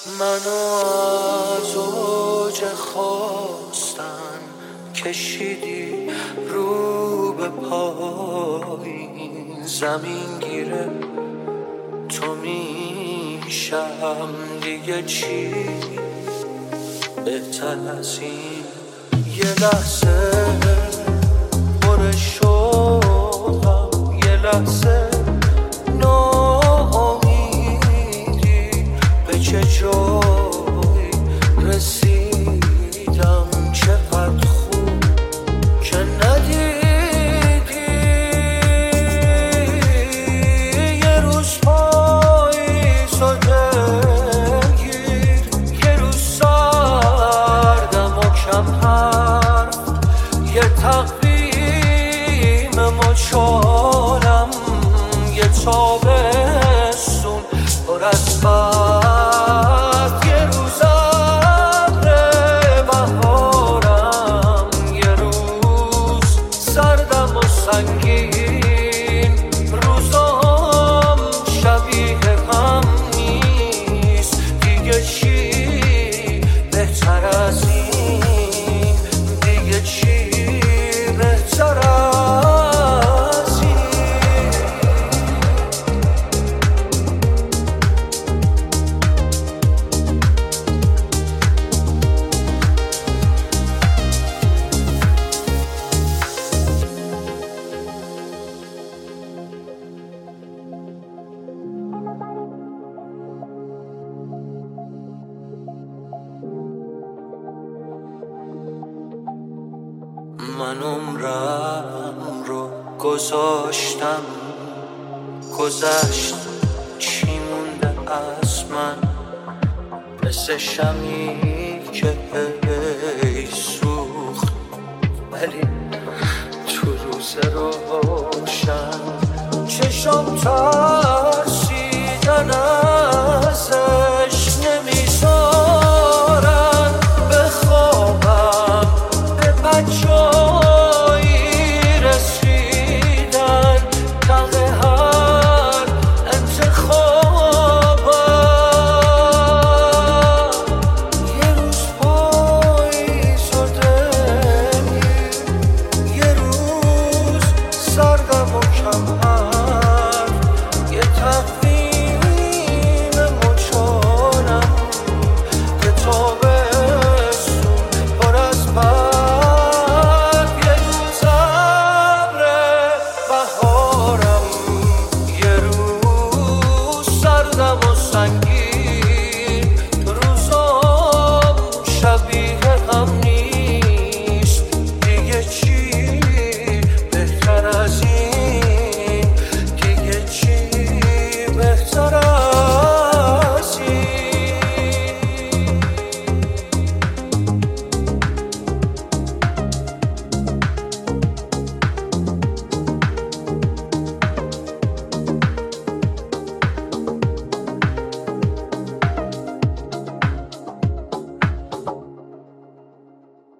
منو از اوج خواستن کشیدی رو به پایین، زمین گیره تو میشم دیگه چی بهتر از این. یه لحظه پر شوقم، یه لحظه ناامیدی، به چه جایی رسیدم چقدر خوب که ندیدی. یه روز پاییز و دلگیر، یه روز سردم و کم حرف، یه تقویم مچالم، یه تابستون پر از برف، یه روز ابر بهارم، یه روز سردم و سنگین. روزام شبیه هم نیست دیگه، چی بهتر از این، دیگه چی بهتر از این. من عمرم رو گذاشتم، گذشت چی مونده از من، مثل شمی که هی سوخت ولی تو روز روشن چشم ترسیدنم